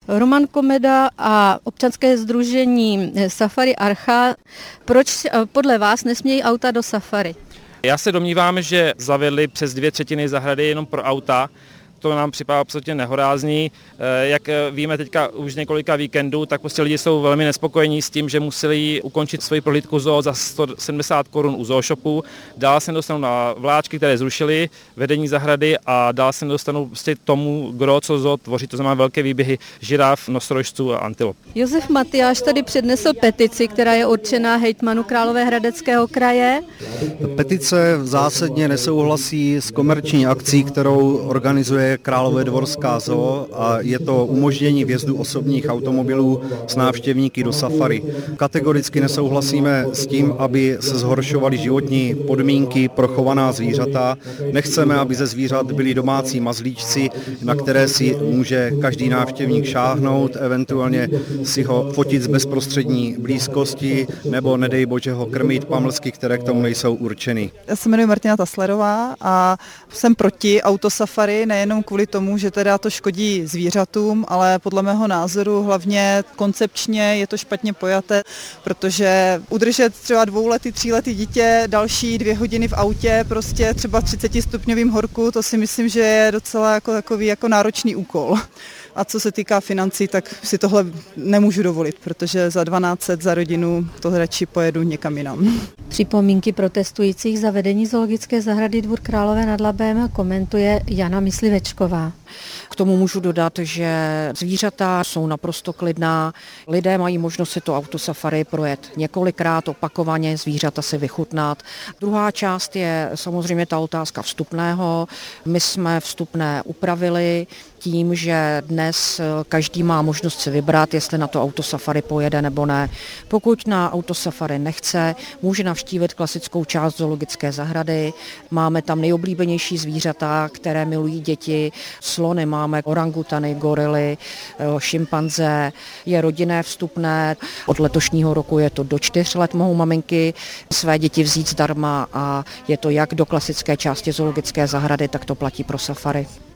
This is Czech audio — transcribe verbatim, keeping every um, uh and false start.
Roman Komeda a občanské sdružení Safari Archa. Proč podle vás nesmějí auta do safari? Já se domnívám, že zavedli přes dvě třetiny zahrady jenom pro auta. To nám připadá absolutně nehorázný. Jak víme teďka už několika víkendů, tak prostě lidi jsou velmi nespokojení s tím, že museli ukončit svoji prohlídku zoo za sto sedmdesát korun u zooshopu. Dál se dostanou na vláčky, které zrušili vedení zahrady, a dál se dostanou prostě tomu, kdo co zoo tvoří, to znamená velké výběhy žiraf, nosorožců a antilop. Josef Matyáš tady přednesl petici, která je určená hejtmanu Královéhradeckého kraje. Petice zásadně nesouhlasí s komerční akcí, kterou organizuje Královédvorská zoo, a je to umožnění vjezdu osobních automobilů s návštěvníky do safari. Kategoricky nesouhlasíme s tím, aby se zhoršovaly životní podmínky pro chovaná zvířata. Nechceme, aby ze zvířat byli domácí mazlíčci, na které si může každý návštěvník šáhnout, eventuálně si ho fotit z bezprostřední blízkosti, nebo nedej bože ho krmit pamlsky, které k tomu nejsou určeny. Já se jmenuji Martina Taslerová a jsem proti autosafari, nejenom kvůli tomu, že teda to škodí zvířatům, ale podle mého názoru hlavně koncepčně je to špatně pojaté, protože udržet třeba dvouletý, tříletý dítě další dvě hodiny v autě, prostě třeba třicetistupňovým horku, to si myslím, že je docela jako takový jako náročný úkol. A co se týká financí, tak si tohle nemůžu dovolit, protože za dvanáct set za rodinu to radši pojedu někam jinam. Připomínky protestujících za vedení zoologické zahrady Dvůr Králové nad Labem komentuje Jana Myslivečková. K tomu můžu dodat, že zvířata jsou naprosto klidná. Lidé mají možnost si to autosafari projet několikrát, opakovaně, zvířata si vychutnat. Druhá část je samozřejmě ta otázka vstupného. My jsme vstupné upravili tím, že dnes každý má možnost si vybrat, jestli na to autosafari pojede nebo ne. Pokud na autosafari nechce, může navštívit klasickou část zoologické zahrady. Máme tam nejoblíbenější zvířata, které milují děti. Slony máme, orangutany, gorily, šimpanze, je rodinné vstupné. Od letošního roku je to do čtyř let, mohou maminky své děti vzít zdarma, a je to jak do klasické části zoologické zahrady, tak to platí pro safari.